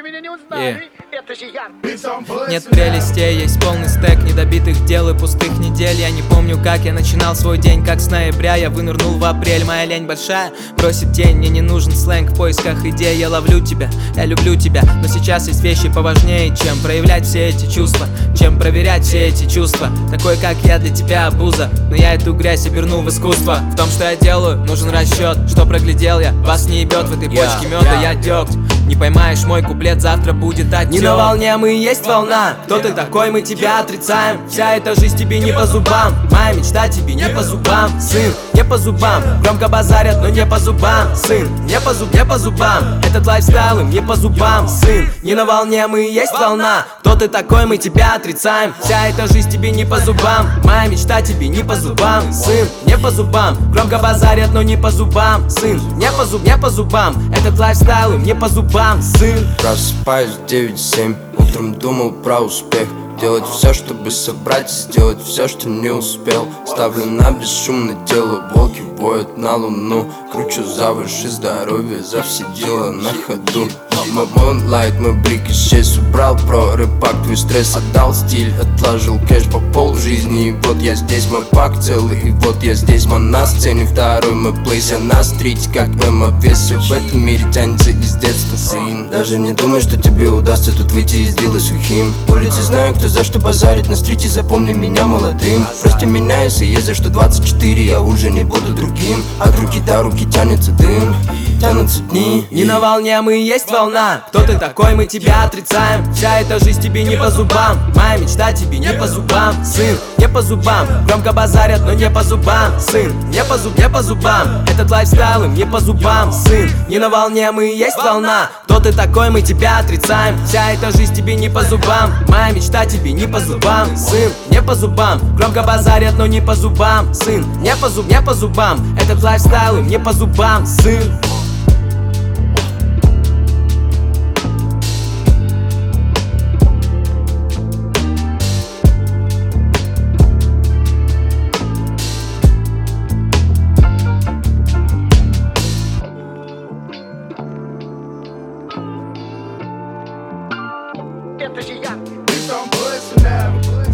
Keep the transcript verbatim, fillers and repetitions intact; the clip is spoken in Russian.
меня не узнали. Это же я. Нет прелестей, есть полный стек недобитых дел и пустых недель. Я не помню, как я начинал свой день, как с ноября я вынырнул в апрель. Моя лень большая, бросит тень, мне не нужен сленг в поисках идей. Я ловлю тебя, я люблю тебя, но сейчас есть вещи поважнее, чем проявлять все эти чувства, чем проверять все эти чувства. Такой, как я, для тебя обуза, но я эту грязь обернул в искусство. В том, что я делаю, нужен расчет, что проглядел я. Вас не ебет в этой бочке меда, я дегть. Не поймаешь мой куплет, завтра будет отек. Не на волне, мы и есть волна. Кто ты такой, мы тебя отрицаем. Вся эта жизнь тебе не по зубам. Моя мечта тебе не по зубам. Сын, не по зубам. Громко базарят, но не по зубам. Сын, не по зуб, не по зубам. Этот лайфстайл им не по зубам. Сын, не на волне, мы и есть волна. Кто ты такой, мы тебя отрицаем. Вся эта жизнь тебе не по зубам. Моя мечта тебе не по зубам. Сын, не по зубам. Громко базарят, но не по зубам. Сын, не по зуб, не по зубам. Этот лайфстайл им не по зубам. Сын. Просыпаюсь в девять-семь, утром думал про успех. Делать все, чтобы собрать, сделать все, что не успел. Ставлю на бесшумное дело, волки воют на луну. Кручу за выше здоровье, за все дела на ходу. Мой moonlight, мой брик исчез, убрал про рэпак. Твой стресс отдал стиль, отложил кэш по пол жизни. И вот я здесь, мой пак целый, и вот я здесь, мой на сцене. Второй мой плейс, я на стрите, как эмо. Вес все в этом мире тянется из детства, сын. Даже не думай, что тебе удастся тут выйти из дела сухим. Улицы знаю, кто за что базарит на стрите, запомни меня молодым. Прости меня, если есть за что двадцать четыре, я уже не буду другим. От руки до руки тянется дым, тянутся дни. Не на волне, мы и есть волна. Кто ты такой, мы тебя отрицаем. Вся эта жизнь тебе не по зубам. Моя мечта тебе не по зубам. Сын, не по зубам. Громко базарят, но не по зубам. Сын, не по зуб, не по зубам. Этот лайфстайл им не по зубам. Сын, не на волне, мы и есть волна. Кто ты такой, мы тебя отрицаем. Вся эта жизнь тебе не по зубам. Моя мечта тебе не по зубам. Сын, не по зубам. Громко базарят, но не по зубам. Сын, не по зуб, не по зубам. Этот лайфстайл им не по зубам. Сын. Это же я. Bitch, I'm bustin' now.